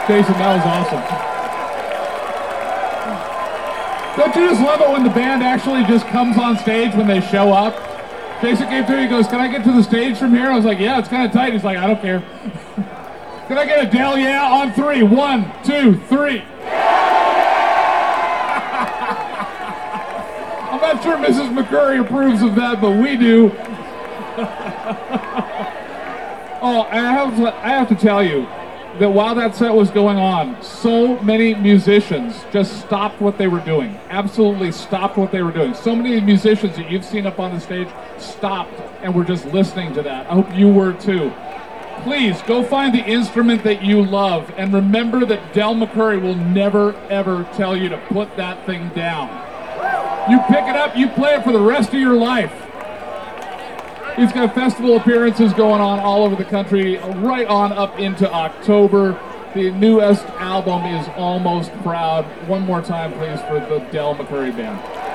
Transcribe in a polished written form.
Jason, that was awesome. Don't you just love it when the band actually just comes on stage when they show up? Jason came through, he goes, "Can I get to the stage from here?" I was like, "Yeah, it's kind of tight." He's like, "I don't care." Can I get a Dell yeah on 3? 1, 2, 3. I'm not sure Mrs. McCurry approves of that, but we do. Oh, and I have to tell you that while that set was going on, so many musicians just stopped what they were doing. Absolutely stopped what they were doing. So many musicians that you've seen up on the stage stopped and were just listening to that. I hope you were too. Please go find the instrument that you love and remember that Del McCurry will never ever tell you to put that thing down. You pick it up, you play it for the rest of your life. He's got festival appearances going on all over the country, right on up into October. The newest album is Almost Proud. One more time, please, for the Del McCurry Band.